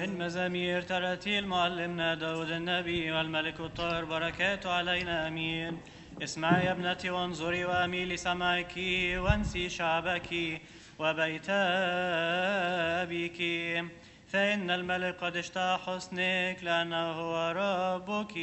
من مزامير تراتيل معلمنا داود النبي والملك الطاهر بركاته علينا امين. اسمعي يا ابنتي وانظري واميلي سمعك وانسي شعبك وبيت ابيك، فان الملك قد اشتهى حسنك لانه هو ربك.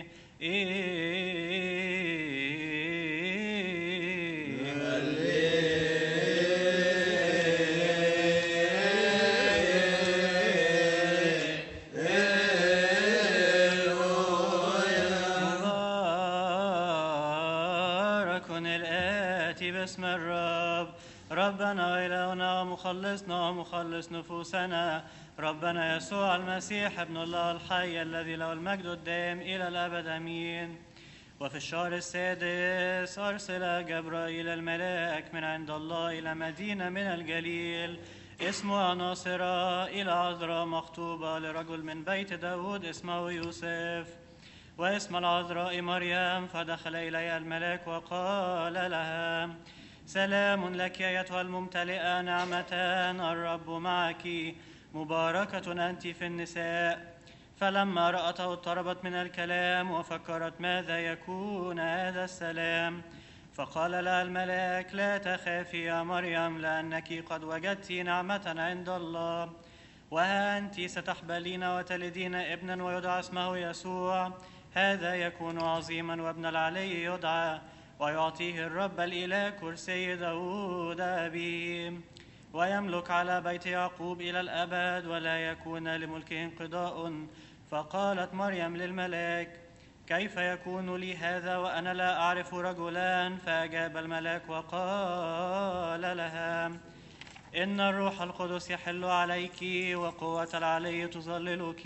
باسم الرب ربنا وإلهنا ومخلصنا ومخلص نفوسنا ربنا يسوع المسيح ابن الله الحي الذي له المجد الدائم إلى الأبد آمين. وفي الشهر السادس أرسل جبرائيل الملاك من عند الله إلى مدينة من الجليل اسمها ناصرة إلى عذراء مخطوبة لرجل من بيت داود اسمه يوسف واسم العذراء مريم. فدخل إليها الملاك وقال لها: سلام لك أيتها الممتلئة نعمة، الرب معك، مباركة أنت في النساء. فلما رأته اضطربت من الكلام وفكرت ماذا يكون هذا السلام. فقال لها الملاك: لا تخافي يا مريم، لأنك قد وجدت نعمة عند الله، وها أنت ستحبلين وتلدين ابنا ويدعى اسمه يسوع. هذا يكون عظيما وابن العلي يدعى، ويعطيه الرب الإله كرسي داود أبيه، ويملك على بيت يعقوب إلى الأبد، ولا يكون لملكه انقضاء. فقالت مريم للملاك: كيف يكون لي هذا وأنا لا أعرف رجلا؟ فأجاب الملاك وقال لها: إن الروح القدس يحل عليك، وقوة العلي تظللك،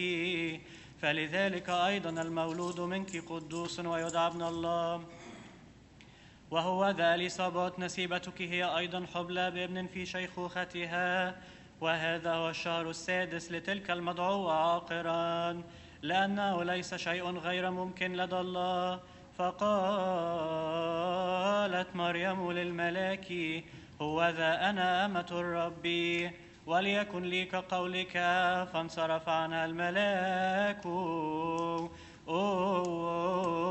فلذلك أيضا المولود منك قدوس ويدعى ابن الله. وهو ذا إليصابات نسيبتك هي أيضا حبلى بابن في شيخوختها، وهذا هو الشهر السادس لتلك المدعوة عاقرا، لأنه ليس شيء غير ممكن لدى الله. فقالت مريم للملاك: هو ذا أنا أمة الرب، وليكن لي كقولك. فانصرف عنها الملاك.